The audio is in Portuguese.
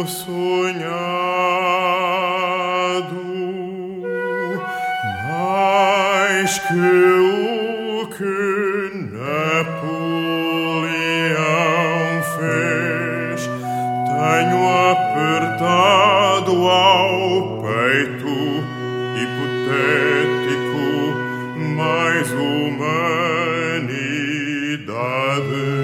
sonhado mais que o que Napoleão fez. Tenho apertado ao peito hipotético mais humanidade.